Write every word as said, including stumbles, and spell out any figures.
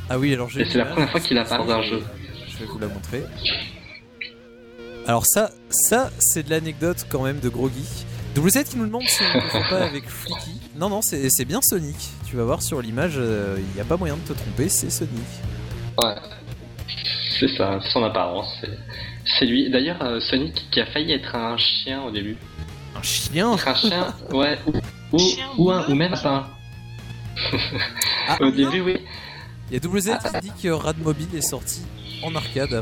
Ah oui, alors j'ai. Et c'est la première fois qu'il apparaît dans un jeu. Je vais vous la montrer. Alors ça, ça c'est de l'anecdote quand même de Groggy. W Z qui nous demande si on ne confond pas avec Flicky. Non, non, c'est, c'est bien Sonic. Tu vas voir sur l'image, il euh, n'y a pas moyen de te tromper, c'est Sonic. Ouais, c'est ça, son apparence. C'est, c'est lui. D'ailleurs, euh, Sonic qui a failli être un chien au début. Un chien Être un chien, ouais. Ou, ou, ou, un, ou même un. Ah, au début, oui. Il y a W Z Ah. qui dit que Radmobile est sorti en arcade